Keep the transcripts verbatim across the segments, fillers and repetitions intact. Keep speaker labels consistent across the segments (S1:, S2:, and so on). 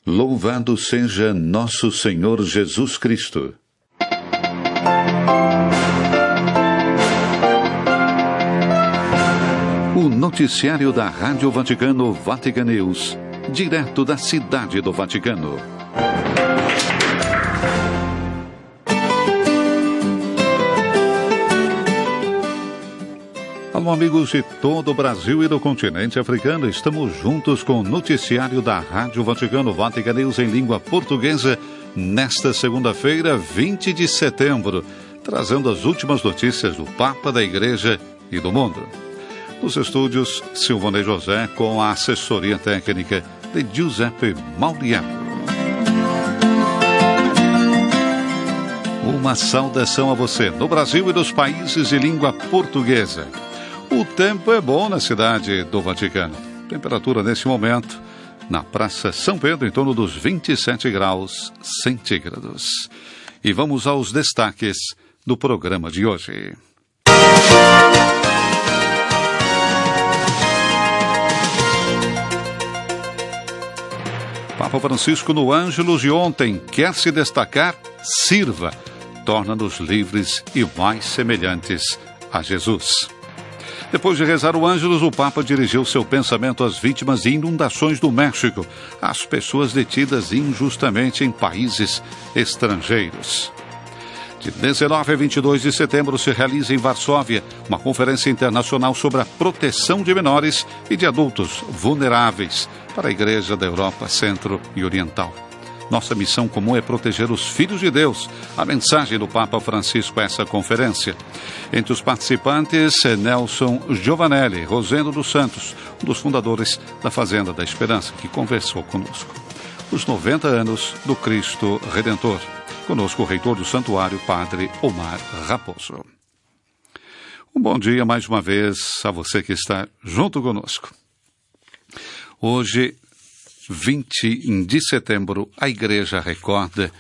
S1: Louvado seja nosso Senhor Jesus Cristo. O noticiário da Rádio Vaticano Vatican News, direto da Cidade do Vaticano. Alô, amigos de todo o Brasil e do continente africano, estamos juntos com o noticiário da Rádio Vaticano Vatican News em língua portuguesa, nesta segunda-feira, vinte de setembro, trazendo as últimas notícias do Papa, da Igreja e do mundo. Nos estúdios, Silvonei José, com a assessoria técnica de Giuseppe Mauriello. Uma saudação a você no Brasil e nos países de língua portuguesa. O tempo é bom na cidade do Vaticano. Temperatura nesse momento, na Praça São Pedro, em torno dos vinte e sete graus centígrados. E vamos aos destaques do programa de hoje. Papa Francisco no Ângelus de ontem quer se destacar, sirva, torna-nos livres e mais semelhantes a Jesus. Depois de rezar o Ângelus, o Papa dirigiu seu pensamento às vítimas de inundações do México, às pessoas detidas injustamente em países estrangeiros. De dezenove a vinte e dois de setembro se realiza em Varsóvia uma conferência internacional sobre a proteção de menores e de adultos vulneráveis para a Igreja da Europa Centro e Oriental. Nossa missão comum é proteger os filhos de Deus. A mensagem do Papa Francisco a essa conferência. Entre os participantes, Nelson Giovanelli Rosendo dos Santos, um dos fundadores da Fazenda da Esperança, que conversou conosco. Os noventa anos do Cristo Redentor. Conosco o reitor do santuário, Padre Omar Raposo. Um bom dia mais uma vez a você que está junto conosco. Hoje, vinte de setembro, a Igreja recorda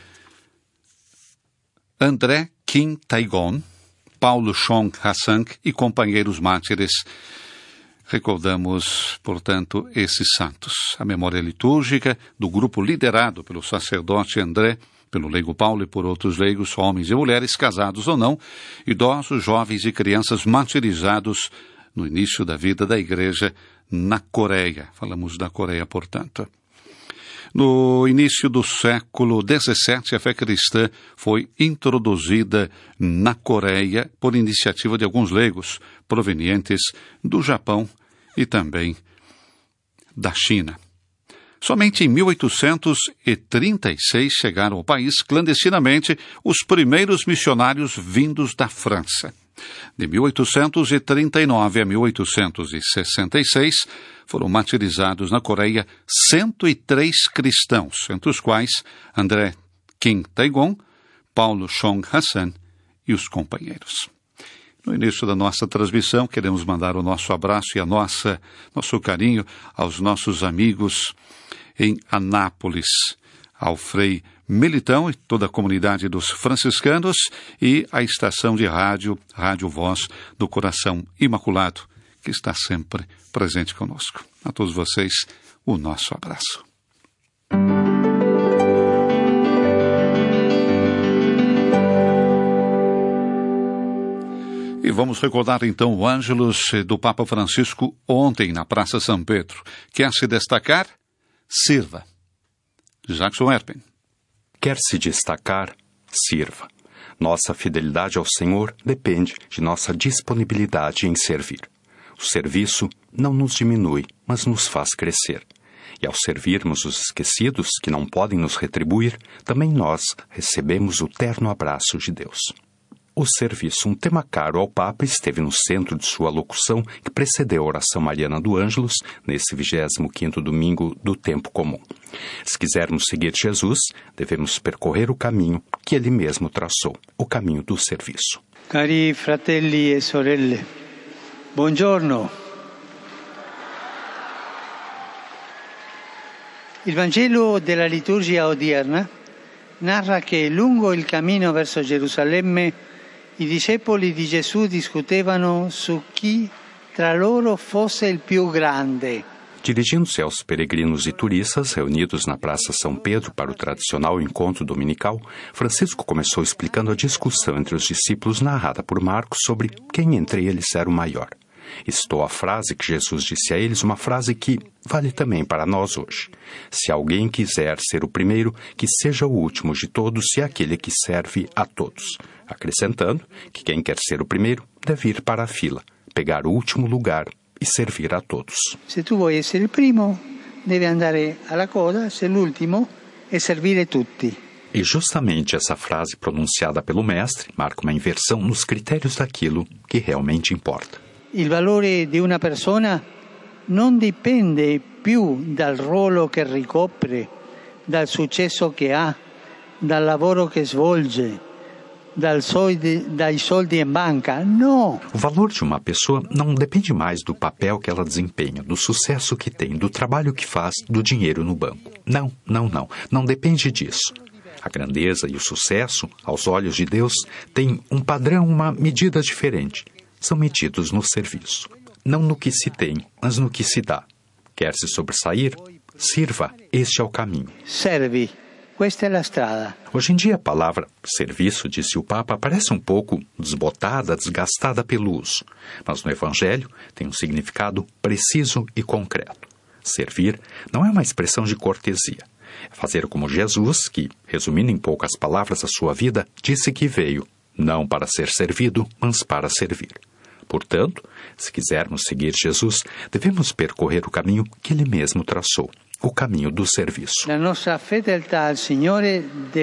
S1: André Kim Taegon, Paulo Chong Hassan e companheiros mártires. Recordamos, portanto, esses santos. A memória litúrgica do grupo liderado pelo sacerdote André, pelo leigo Paulo e por outros leigos, homens e mulheres, casados ou não, idosos, jovens e crianças martirizados no início da vida da Igreja na Coreia. Falamos da Coreia, portanto. No início do século dezessete, a fé cristã foi introduzida na Coreia por iniciativa de alguns leigos provenientes do Japão e também da China. Somente em mil oitocentos e trinta e seis chegaram ao país clandestinamente os primeiros missionários vindos da França. De mil oitocentos e trinta e nove a mil oitocentos e sessenta e seis, foram martirizados na Coreia cento e três cristãos, entre os quais André Kim Taegon, Paulo Chong Hassan e os companheiros. No início da nossa transmissão, queremos mandar o nosso abraço e a nossa, nosso carinho aos nossos amigos em Anápolis, ao Frei Melitão e toda a comunidade dos franciscanos e a estação de rádio, Rádio Voz do Coração Imaculado, que está sempre presente conosco. A todos vocês, o nosso abraço. E vamos recordar então o Ângelus do Papa Francisco ontem na Praça São Pedro. Quer se destacar? Sirva. Jackson Erpen.
S2: Quer se destacar? Sirva. Nossa fidelidade ao Senhor depende de nossa disponibilidade em servir. O serviço não nos diminui, mas nos faz crescer. E ao servirmos os esquecidos que não podem nos retribuir, também nós recebemos o terno abraço de Deus. O serviço, um tema caro ao Papa, esteve no centro de sua locução que precedeu a oração mariana do Ângelus, nesse vigésimo quinto domingo do tempo comum. Se quisermos seguir Jesus, devemos percorrer o caminho que ele mesmo traçou, o caminho do serviço.
S3: Cari fratelli e sorelle, buongiorno. Il Vangelo della liturgia odierna narra che lungo il cammino verso Gerusalemme i discepoli di Gesù discutevano su chi tra loro fosse il più grande.
S2: Dirigindo-se aos peregrinos e turistas reunidos na Praça São Pedro para o tradicional encontro dominical, Francisco começou explicando a discussão entre os discípulos narrada por Marcos sobre quem entre eles era o maior. E citou a frase que Jesus disse a eles, uma frase que vale também para nós hoje. Se alguém quiser ser o primeiro, que seja o último de todos e aquele que serve a todos. Acrescentando que quem quer ser o primeiro deve ir para a fila, pegar o último lugar e servir a todos.
S3: Se tu vuoi essere il primo, devi andare alla coda, se l'ultimo, e servire tutti.
S2: E justamente essa frase pronunciada pelo mestre marca uma inversão nos critérios daquilo que realmente importa.
S3: Il valore di una persona non dipende più dal ruolo che ricopre, dal successo che ha, dal lavoro che svolge, dal soldi, dai soldi in banca. No!
S2: O valor de uma pessoa não depende mais do papel que ela desempenha, do sucesso que tem, do trabalho que faz, do dinheiro no banco. Não, não, não. Não depende disso. A grandeza e o sucesso, aos olhos de Deus, têm um padrão, uma medida diferente. São medidos no serviço. Não no que se tem, mas no que se dá. Quer se sobressair? Sirva. Este é o caminho.
S3: Servi. Questa è la strada.
S2: Hoje em dia a palavra serviço, disse o Papa, parece um pouco desbotada, desgastada pelo uso. Mas no Evangelho tem um significado preciso e concreto. Servir não é uma expressão de cortesia. É fazer como Jesus, que, resumindo em poucas palavras a sua vida, disse que veio, não para ser servido, mas para servir. Portanto, se quisermos seguir Jesus, devemos percorrer o caminho que Ele mesmo traçou, o caminho do serviço.
S3: La nostra fedeltà al Signore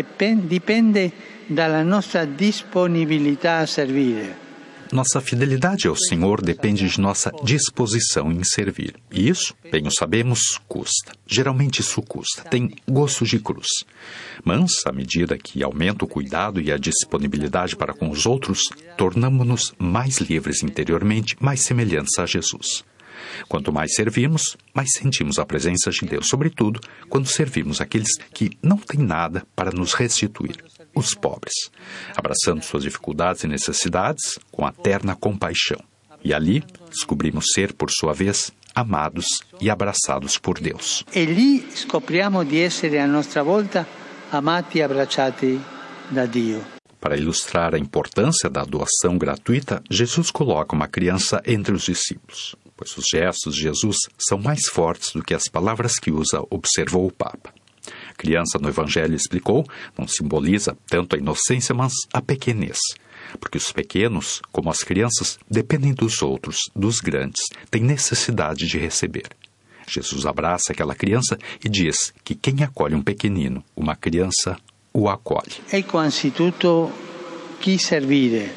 S3: dipende dalla nostra disponibilità a servire.
S2: Nossa fidelidade ao Senhor depende de nossa disposição em servir. E isso, bem o sabemos, custa. Geralmente isso custa. Tem gosto de cruz. Mas, à medida que aumenta o cuidado e a disponibilidade para com os outros, tornamo-nos mais livres interiormente, mais semelhantes a Jesus. Quanto mais servimos, mais sentimos a presença de Deus, sobretudo quando servimos aqueles que não têm nada para nos restituir, os pobres, abraçando suas dificuldades e necessidades com a terna compaixão. E ali descobrimos ser, por sua vez, amados e abraçados por Deus.
S3: E lì scopriamo di essere a nostra volta amati e abbracciati da Dio.
S2: Para ilustrar a importância da doação gratuita, Jesus coloca uma criança entre os discípulos, pois os gestos de Jesus são mais fortes do que as palavras que usa, observou o Papa. A criança no Evangelho, explicou, não simboliza tanto a inocência, mas a pequenez. Porque os pequenos, como as crianças, dependem dos outros, dos grandes, têm necessidade de receber. Jesus abraça aquela criança e diz que quem acolhe um pequenino, uma criança, o acolhe.
S3: Ecco anzitutto chi servire,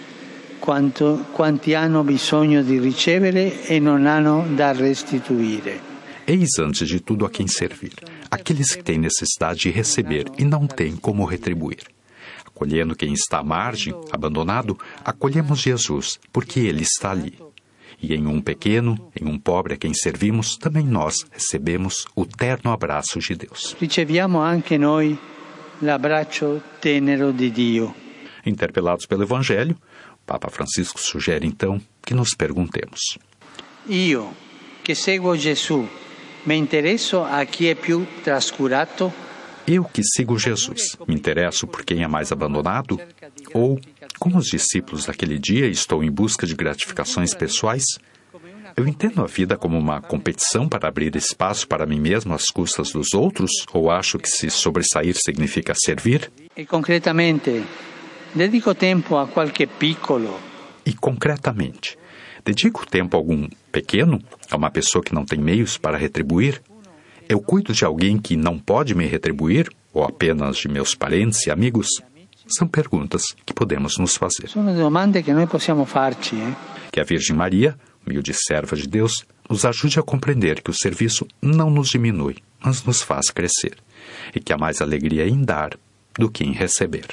S3: quanto, quanti hanno bisogno di ricevere e non hanno da restituire.
S2: Eis antes de tudo a quem servir, aqueles que têm necessidade de receber e não têm como retribuir. Acolhendo quem está à margem, abandonado, acolhemos Jesus, porque Ele está ali. E em um pequeno, em um pobre a quem servimos, também nós recebemos o terno abraço de Deus.
S3: Riceviamo anche noi l'abbraccio tenero di Dio.
S2: Interpelados pelo Evangelho, Papa Francisco sugere então que nos perguntemos:
S3: Io, che seguo Gesù, me interesso a chi è più trascurato?
S2: Eu que sigo Jesus, me interesso por quem é mais abandonado? Ou, como os discípulos daquele dia, estou em busca de gratificações pessoais? Eu entendo a vida como uma competição para abrir espaço para mim mesmo às custas dos outros? Ou acho que se sobressair significa servir?
S3: E concretamente, dedico tempo a qualche piccolo?
S2: E concretamente, dedico tempo a algum pequeno, a uma pessoa que não tem meios para retribuir? Eu cuido de alguém que não pode me retribuir? Ou apenas de meus parentes e amigos? São perguntas que podemos nos fazer.
S3: Sono domande que noi possiamo farci. Eh?
S2: Que a Virgem Maria, humilde serva de Deus, nos ajude a compreender que o serviço não nos diminui, mas nos faz crescer. E que há mais alegria em dar do que em receber.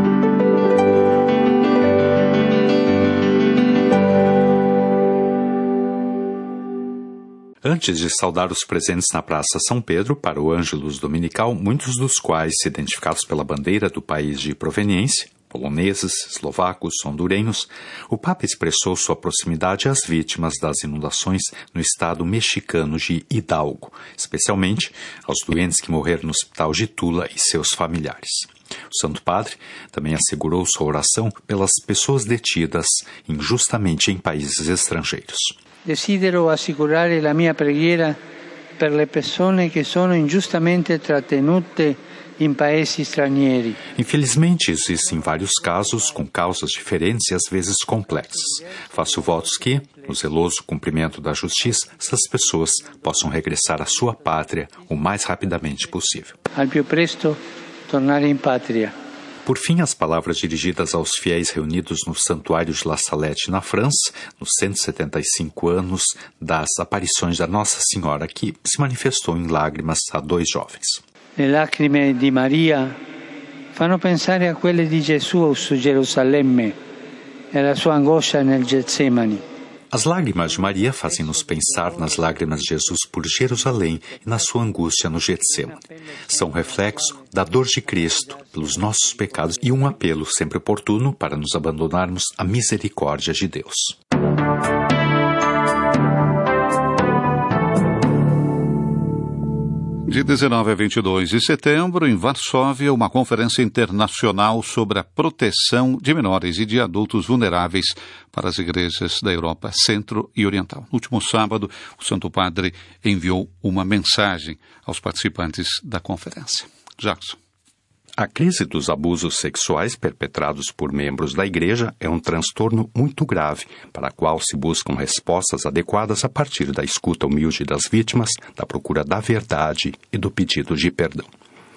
S2: Antes de saudar os presentes na Praça São Pedro para o Ângelus Dominical, muitos dos quais, identificados pela bandeira do país de proveniência, poloneses, eslovacos, hondurenhos, o Papa expressou sua proximidade às vítimas das inundações no estado mexicano de Hidalgo, especialmente aos doentes que morreram no hospital de Tula e seus familiares. O Santo Padre também assegurou sua oração pelas pessoas detidas injustamente em países estrangeiros.
S3: Desidero assicurare la mia preghiera per le persone che sono ingiustamente trattenute em países estrangeiros.
S2: Infelizmente, existem vários casos com causas diferentes e às vezes complexas. Faço votos que, no zeloso cumprimento da justiça, essas pessoas possam regressar à sua pátria o mais rapidamente possível.
S3: Al più presto tornare in patria.
S2: Por fim, as palavras dirigidas aos fiéis reunidos no Santuário de La Salette, na França, nos cento e setenta e cinco anos das aparições da Nossa Senhora, que se manifestou em lágrimas a dois jovens.
S3: Le lacrime di Maria fanno pensare a quelle di Gesù su Gerusalemme e alla sua angoscia nel Getsemani.
S2: As lágrimas de Maria fazem-nos pensar nas lágrimas de Jesus por Jerusalém e na sua angústia no Getsemane. São um reflexo da dor de Cristo pelos nossos pecados e um apelo sempre oportuno para nos abandonarmos à misericórdia de Deus.
S1: De dezenove a vinte e dois de setembro, em Varsóvia, uma conferência internacional sobre a proteção de menores e de adultos vulneráveis para as igrejas da Europa Centro e Oriental. No último sábado, o Santo Padre enviou uma mensagem aos participantes da conferência. Jackson.
S2: A crise dos abusos sexuais perpetrados por membros da Igreja é um transtorno muito grave, para o qual se buscam respostas adequadas a partir da escuta humilde das vítimas, da procura da verdade e do pedido de perdão.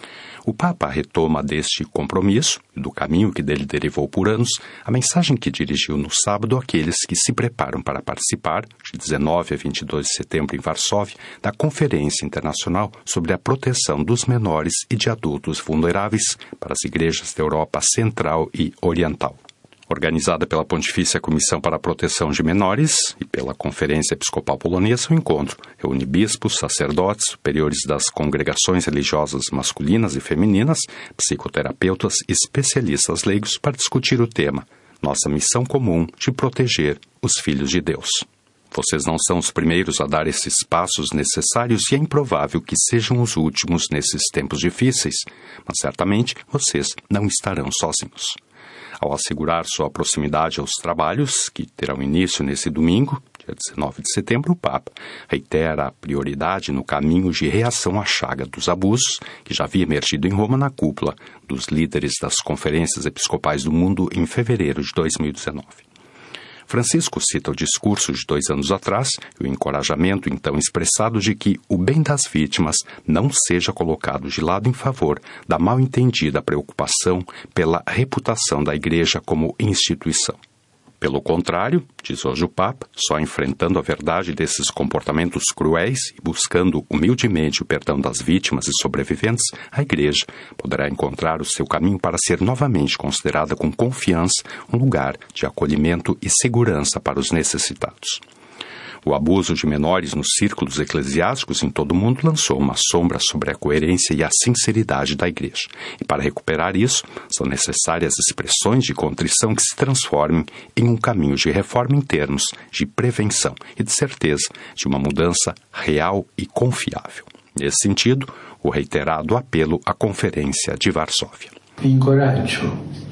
S2: O Papa retoma deste compromisso e do caminho que dele derivou por anos a mensagem que dirigiu no sábado àqueles que se preparam para participar, de dezenove a vinte e dois de setembro em Varsóvia, da Conferência Internacional sobre a Proteção dos Menores e de Adultos Vulneráveis para as Igrejas da Europa Central e Oriental. Organizada pela Pontifícia Comissão para a Proteção de Menores e pela Conferência Episcopal Polonesa, o encontro reúne bispos, sacerdotes, superiores das congregações religiosas masculinas e femininas, psicoterapeutas e especialistas leigos para discutir o tema Nossa Missão Comum de Proteger os Filhos de Deus. Vocês não são os primeiros a dar esses passos necessários e é improvável que sejam os últimos nesses tempos difíceis, mas certamente vocês não estarão sozinhos. Ao assegurar sua proximidade aos trabalhos, que terão início nesse domingo, dia dezenove de setembro, o Papa reitera a prioridade no caminho de reação à chaga dos abusos, que já havia emergido em Roma na cúpula dos líderes das conferências episcopais do mundo em fevereiro de dois mil e dezenove. Francisco cita o discurso de dois anos atrás e o encorajamento então expressado de que o bem das vítimas não seja colocado de lado em favor da mal-entendida preocupação pela reputação da Igreja como instituição. Pelo contrário, diz hoje o Papa, só enfrentando a verdade desses comportamentos cruéis e buscando humildemente o perdão das vítimas e sobreviventes, a Igreja poderá encontrar o seu caminho para ser novamente considerada com confiança um lugar de acolhimento e segurança para os necessitados. O abuso de menores nos círculos eclesiásticos em todo o mundo lançou uma sombra sobre a coerência e a sinceridade da Igreja. E para recuperar isso, são necessárias expressões de contrição que se transformem em um caminho de reforma em termos de prevenção e de certeza de uma mudança real e confiável. Nesse sentido, o reiterado apelo à Conferência de Varsóvia.
S3: Incoraggio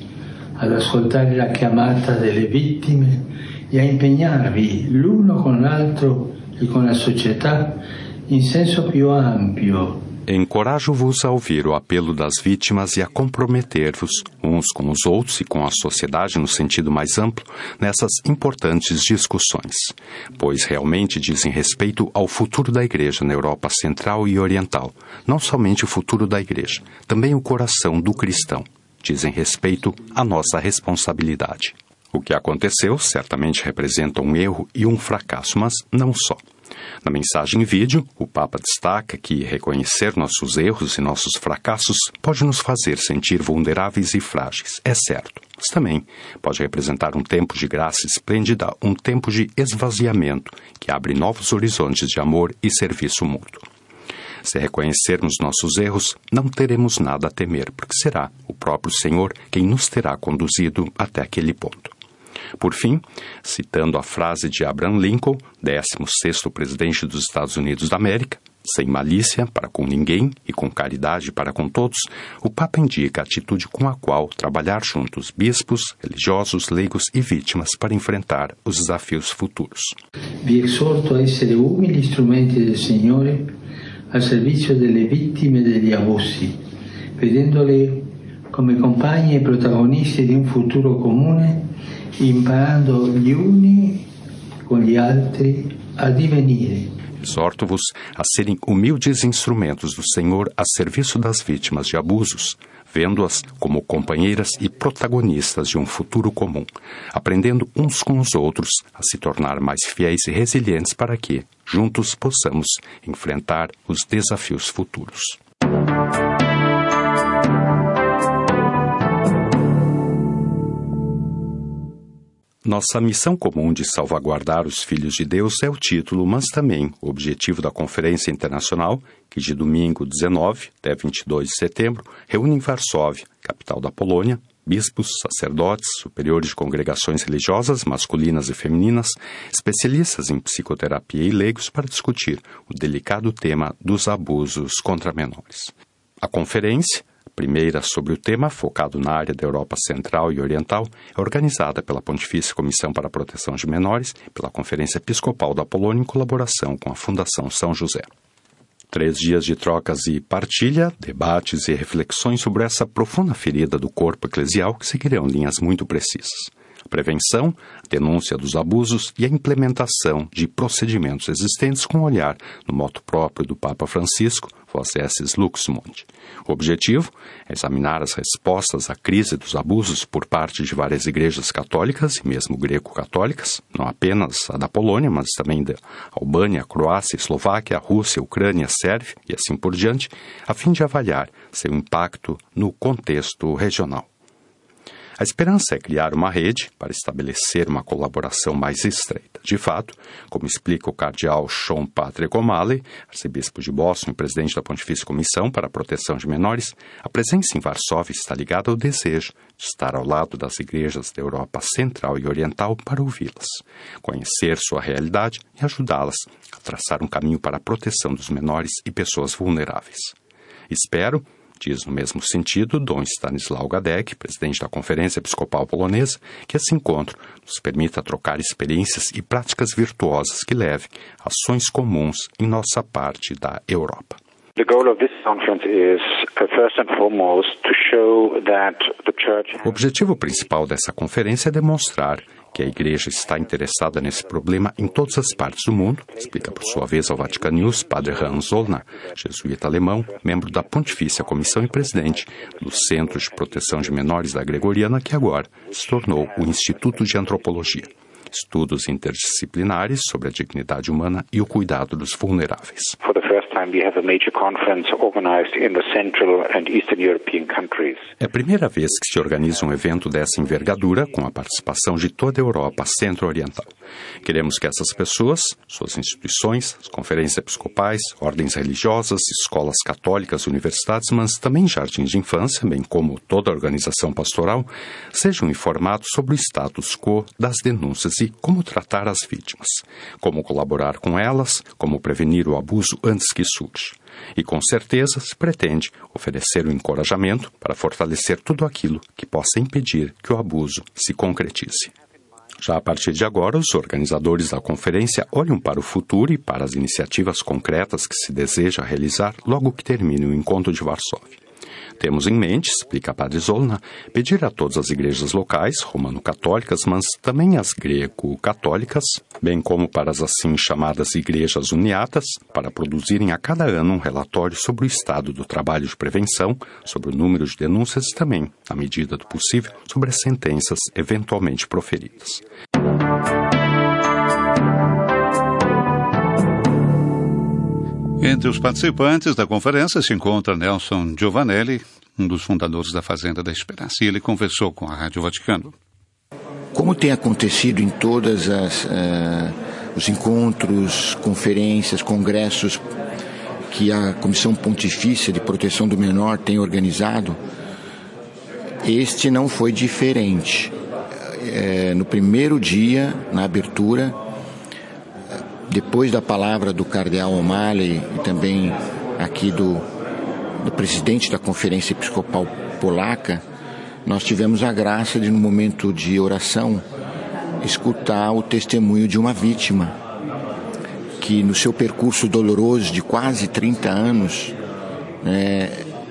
S3: ad ascoltare la chiamata delle vittime e a impegnarvi l'uno con l'altro e con la società in senso più ampio.
S2: Encorajo-vos a ouvir o apelo das vítimas e a comprometer-vos uns com os outros e com a sociedade no sentido mais amplo nessas importantes discussões, pois realmente dizem respeito ao futuro da Igreja na Europa Central e Oriental, não somente o futuro da Igreja, também o coração do cristão, dizem respeito à nossa responsabilidade. O que aconteceu certamente representa um erro e um fracasso, mas não só. Na mensagem em vídeo, o Papa destaca que reconhecer nossos erros e nossos fracassos pode nos fazer sentir vulneráveis e frágeis, é certo, mas também pode representar um tempo de graça esplêndida, um tempo de esvaziamento que abre novos horizontes de amor e serviço mútuo. Se reconhecermos nossos erros, não teremos nada a temer, porque será o próprio Senhor quem nos terá conduzido até aquele ponto. Por fim, citando a frase de Abraham Lincoln, décimo sexto presidente dos Estados Unidos da América, sem malícia para com ninguém e com caridade para com todos, o Papa indica a atitude com a qual trabalhar juntos bispos, religiosos, leigos e vítimas para enfrentar os desafios futuros.
S3: Vi exorto a essere umili strumenti del Signore al servizio delle vittime degli abusi, vedendole come compagni e protagonisti di un futuro comune, imparando gli uni con gli altri a divenire.
S2: Exorto-vos a serem humildes instrumentos do Senhor a serviço das vítimas de abusos, vendo-as como companheiras e protagonistas de um futuro comum, aprendendo uns com os outros a se tornar mais fiéis e resilientes para que, juntos, possamos enfrentar os desafios futuros. Nossa missão comum de salvaguardar os filhos de Deus é o título, mas também o objetivo da Conferência Internacional, que de domingo dezenove até vinte e dois de setembro reúne em Varsóvia, capital da Polônia, bispos, sacerdotes, superiores de congregações religiosas masculinas e femininas, especialistas em psicoterapia e leigos para discutir o delicado tema dos abusos contra menores. A conferência, primeira sobre o tema, focado na área da Europa Central e Oriental, é organizada pela Pontifícia Comissão para a Proteção de Menores e pela Conferência Episcopal da Polônia em colaboração com a Fundação São José. Três dias de trocas e partilha, debates e reflexões sobre essa profunda ferida do corpo eclesial que seguirão linhas muito precisas. A prevenção, a denúncia dos abusos e a implementação de procedimentos existentes com olhar no moto próprio do Papa Francisco, Vos esses lux mundi. O objetivo é examinar as respostas à crise dos abusos por parte de várias igrejas católicas e mesmo greco-católicas, não apenas a da Polônia, mas também da Albânia, Croácia, Eslováquia, Rússia, Ucrânia, Sérvia e assim por diante, a fim de avaliar seu impacto no contexto regional. A esperança é criar uma rede para estabelecer uma colaboração mais estreita. De fato, como explica o cardeal Sean Patrick O'Malley, arcebispo de Boston e presidente da Pontifícia Comissão para a Proteção de Menores, a presença em Varsóvia está ligada ao desejo de estar ao lado das igrejas da Europa Central e Oriental para ouvi-las, conhecer sua realidade e ajudá-las a traçar um caminho para a proteção dos menores e pessoas vulneráveis. Espero, diz no mesmo sentido Dom Stanislau Gadek, presidente da Conferência Episcopal Polonesa, que esse encontro nos permita trocar experiências e práticas virtuosas que levem ações comuns em nossa parte da Europa.
S4: The goal of this conference is, uh, first and foremost, to show that the Church...
S2: O objetivo principal dessa conferência é demonstrar que a Igreja está interessada nesse problema em todas as partes do mundo, explica por sua vez ao Vatican News Padre Hans Zollner, jesuíta alemão, membro da Pontifícia Comissão e presidente do Centro de Proteção de Menores da Gregoriana, que agora se tornou o Instituto de Antropologia. Estudos interdisciplinares sobre a dignidade humana e o cuidado dos vulneráveis.
S4: For the first time we have a major conference organized in the Central and Eastern European countries.
S2: É a primeira vez que se organiza um evento dessa envergadura com a participação de toda a Europa Centro-Oriental. Queremos que essas pessoas, suas instituições, as conferências episcopais, ordens religiosas, escolas católicas, universidades, mas também jardins de infância, bem como toda a organização pastoral, sejam informados sobre o status quo das denúncias e como tratar as vítimas, como colaborar com elas, como prevenir o abuso antes que surja. E com certeza se pretende oferecer um encorajamento para fortalecer tudo aquilo que possa impedir que o abuso se concretize. Já a partir de agora, os organizadores da conferência olham para o futuro e para as iniciativas concretas que se deseja realizar logo que termine o encontro de Varsóvia. Temos em mente, explica Padre Zollner, pedir a todas as igrejas locais, romano-católicas, mas também as greco-católicas, bem como para as assim chamadas igrejas uniatas, para produzirem a cada ano um relatório sobre o estado do trabalho de prevenção, sobre o número de denúncias e também, na medida do possível, sobre as sentenças eventualmente proferidas.
S1: Entre os participantes da conferência se encontra Nelson Giovanelli, um dos fundadores da Fazenda da Esperança, e ele conversou com a Rádio Vaticano.
S5: Como tem acontecido em todas as uh, os encontros, conferências, congressos que a Comissão Pontifícia de Proteção do Menor tem organizado, este não foi diferente. É, no primeiro dia, na abertura, depois da palavra do cardeal O'Malley e também aqui do, do presidente da Conferência Episcopal Polaca, nós tivemos a graça de, no momento de oração, escutar o testemunho de uma vítima que, no seu percurso doloroso de quase trinta anos, né,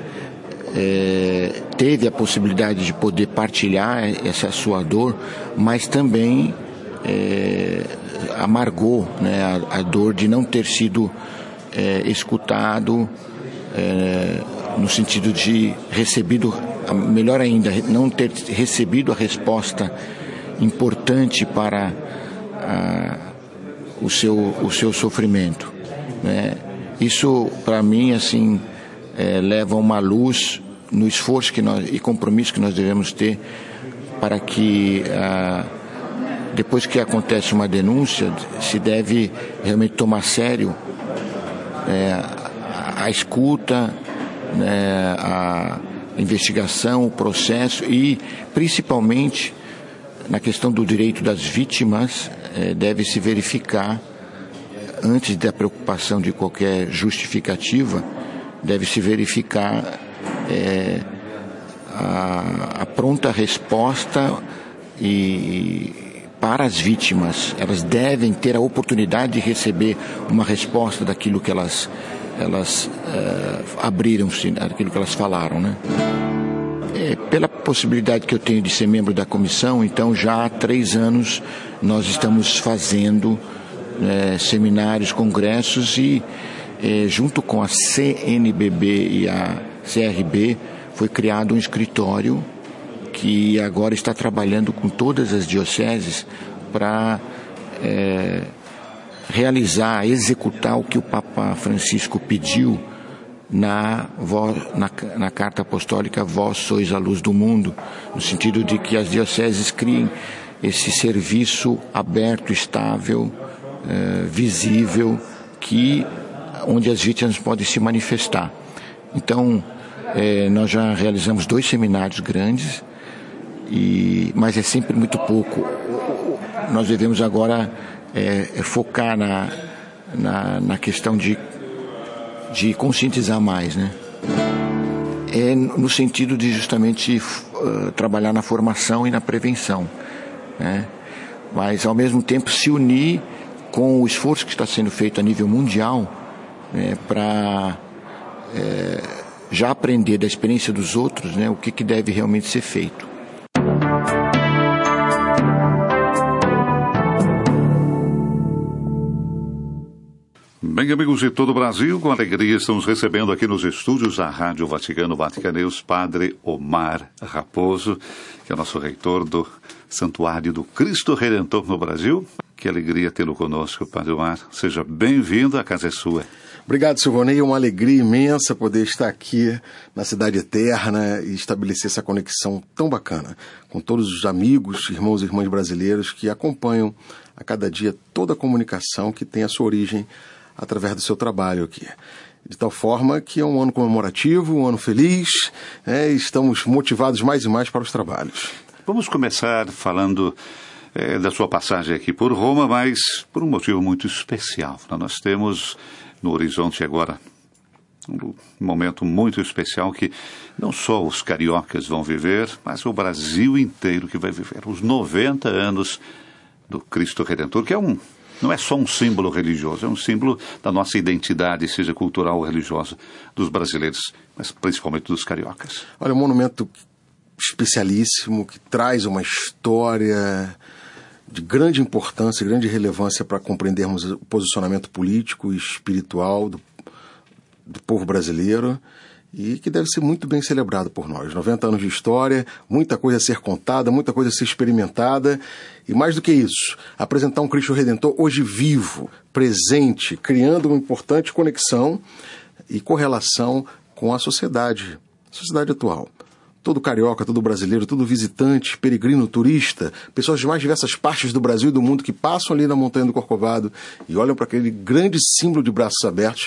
S5: é, teve a possibilidade de poder partilhar essa sua dor, mas também é, amargou, né, a, a dor de não ter sido é, escutado, é, no sentido de recebido, melhor ainda, não ter recebido a resposta importante para a, o, seu, o seu sofrimento, né? Isso, para mim, assim, é, leva uma luz no esforço que nós, e compromisso que nós devemos ter para que, a, depois que acontece uma denúncia, se deve realmente tomar a sério é, a, a escuta, né, a investigação, o processo e, principalmente, na questão do direito das vítimas, eh, deve se verificar, antes da preocupação de qualquer justificativa, deve se verificar eh, a, a pronta resposta e, para as vítimas. Elas devem ter a oportunidade de receber uma resposta daquilo que elas, elas eh, abriram-se, daquilo que elas falaram, né? É, pela possibilidade que eu tenho de ser membro da comissão, então já há três anos nós estamos fazendo é, seminários, congressos e é, junto com a C N B B e a C R B foi criado um escritório que agora está trabalhando com todas as dioceses para é, realizar, executar o que o Papa Francisco pediu Na, na, na carta apostólica Vós sois a luz do mundo, no sentido de que as dioceses criem esse serviço aberto, estável, eh, visível, que, onde as vítimas podem se manifestar. Então, eh, nós já realizamos dois seminários grandes, e, mas é sempre muito pouco. Nós devemos agora eh, focar na, na, na questão de de conscientizar mais, né? É no sentido de justamente uh, trabalhar na formação e na prevenção, né? Mas ao mesmo tempo se unir com o esforço que está sendo feito a nível mundial, né, para é, já aprender da experiência dos outros, né, o que, que deve realmente ser feito.
S1: Bem, amigos de todo o Brasil, com alegria estamos recebendo aqui nos estúdios da Rádio Vaticano, Vaticanews, Padre Omar Raposo, que é nosso reitor do Santuário do Cristo Redentor no Brasil. Que alegria tê-lo conosco, Padre Omar. Seja bem-vindo, a casa é sua.
S6: Obrigado, Silvonei. É uma alegria imensa poder estar aqui na Cidade Eterna e estabelecer essa conexão tão bacana com todos os amigos, irmãos e irmãs brasileiros que acompanham a cada dia toda a comunicação que tem a sua origem através do seu trabalho aqui. De tal forma que é um ano comemorativo, um ano feliz, né? Estamos motivados mais e mais para os trabalhos.
S1: Vamos começar falando é, da sua passagem aqui por Roma, mas por um motivo muito especial. Nós temos no horizonte agora um momento muito especial que não só os cariocas vão viver, mas o Brasil inteiro que vai viver. Os noventa anos do Cristo Redentor, que é um não é só um símbolo religioso, é um símbolo da nossa identidade, seja cultural ou religiosa, dos brasileiros, mas principalmente dos cariocas.
S6: Olha, um monumento especialíssimo, que traz uma história de grande importância, grande relevância para compreendermos o posicionamento político e espiritual do, do povo brasileiro, e que deve ser muito bem celebrado por nós. noventa anos de história, muita coisa a ser contada, muita coisa a ser experimentada, e mais do que isso, apresentar um Cristo Redentor hoje vivo, presente, criando uma importante conexão e correlação com a sociedade, a sociedade atual. Todo carioca, todo brasileiro, todo visitante, peregrino, turista, pessoas de mais diversas partes do Brasil e do mundo que passam ali na Montanha do Corcovado e olham para aquele grande símbolo de braços abertos,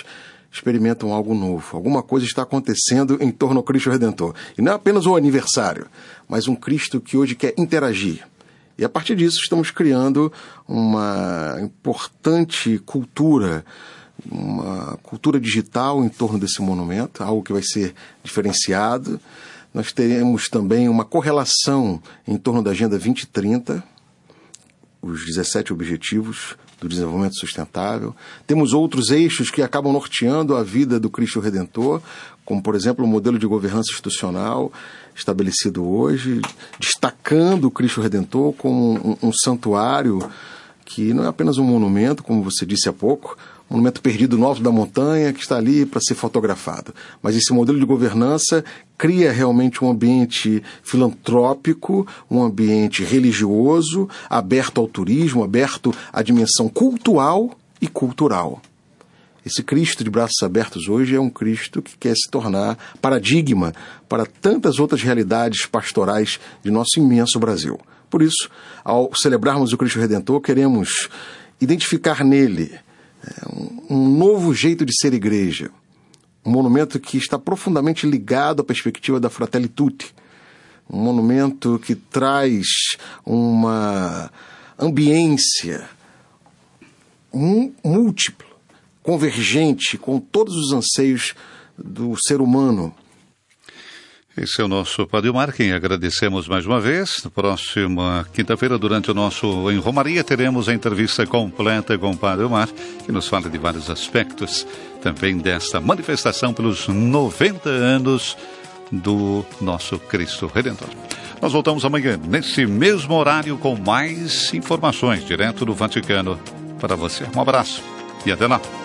S6: experimentam algo novo. Alguma coisa está acontecendo em torno ao Cristo Redentor. E não é apenas o aniversário, mas um Cristo que hoje quer interagir. E a partir disso estamos criando uma importante cultura, uma cultura digital em torno desse monumento, algo que vai ser diferenciado. Nós teremos também uma correlação em torno da Agenda vinte trinta, os dezessete Objetivos do Desenvolvimento Sustentável. Temos outros eixos que acabam norteando a vida do Cristo Redentor, como, por exemplo, o modelo de governança institucional estabelecido hoje, destacando o Cristo Redentor como um, um santuário que não é apenas um monumento, como você disse há pouco, um monumento perdido no alto da montanha que está ali para ser fotografado. Mas esse modelo de governança cria realmente um ambiente filantrópico, um ambiente religioso, aberto ao turismo, aberto à dimensão cultural e cultural. Esse Cristo de braços abertos hoje é um Cristo que quer se tornar paradigma para tantas outras realidades pastorais de nosso imenso Brasil. Por isso, ao celebrarmos o Cristo Redentor, queremos identificar nele um novo jeito de ser igreja, um monumento que está profundamente ligado à perspectiva da Fratelli Tutti, um monumento que traz uma ambiência múltipla, convergente com todos os anseios do ser humano.
S1: Esse é o nosso Padre Omar, quem agradecemos mais uma vez. Na próxima quinta-feira, durante o nosso Em Romaria, teremos a entrevista completa com o Padre Omar, que nos fala de vários aspectos também desta manifestação pelos noventa anos do nosso Cristo Redentor. Nós voltamos amanhã, nesse mesmo horário, com mais informações direto do Vaticano para você. Um abraço e até lá.